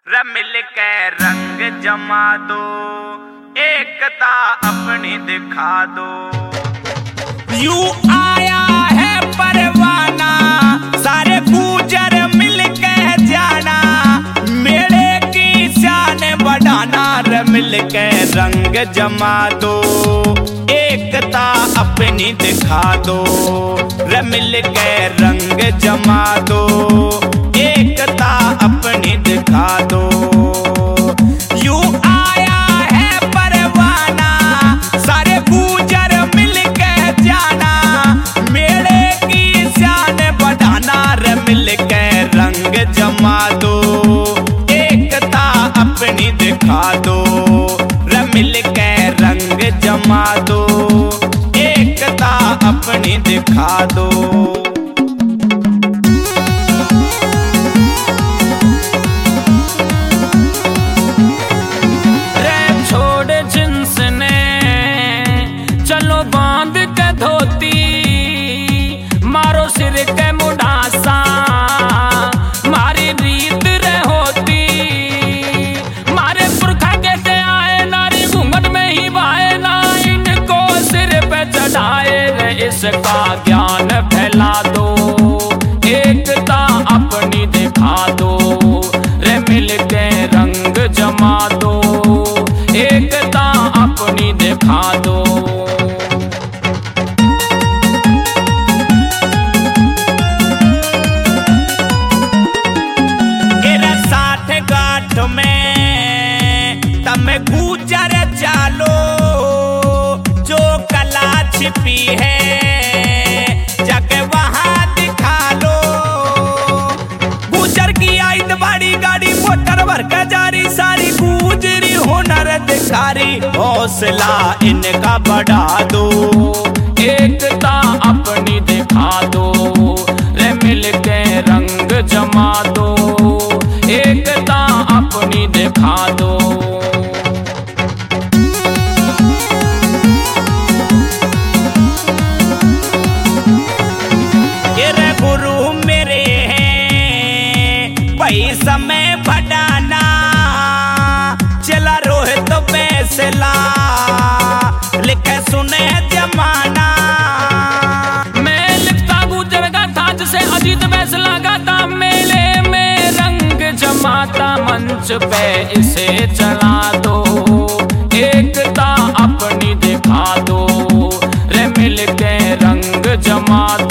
मिल के रंग जमा दो, एकता अपनी दिखा दो। यू आया है परवाना, सारे गुजर मिल के जाना, मेले की शान बढ़ाना। रे मिल के रंग जमा दो, एकता अपनी दिखा दो। रे मिल के रंग जमा दो, एकता अपनी दिखा दो। यू आया है परवाना, सारे गुजर मिल के जाना, मेले की शान बढ़ाना। रे मिल के रंग जमा दो, एकता अपनी दिखा दो। रे मिल के रंग जमा दो, एकता अपनी दिखा दो। इसका ज्ञान फैला दो, एकता अपनी दिखा दो। रे मिल के रंग जमा दो, एकता अपनी दिखा दो। साठ गांठ में तम गुजर चालो, जो कला छिपी है जारी, सारी गुजरी हुनर दिखारी। हौसला इनका बढ़ा दो, एकता अपनी दिखा दो। रे मिल के रंग जमा दो, एकता अपनी दिखा दो। ये गुरु मेरे हैं वही समय बढ़ाना, चला रोहित तो फैसला लिखे सुने जमाना। मैं लिखता गुजर गाथा जिसे अजीत फैसला गाता, मेले में रंग जमाता, मंच पे इसे चला दो, एकता अपनी दिखा दो। रे मिल के रंग जमा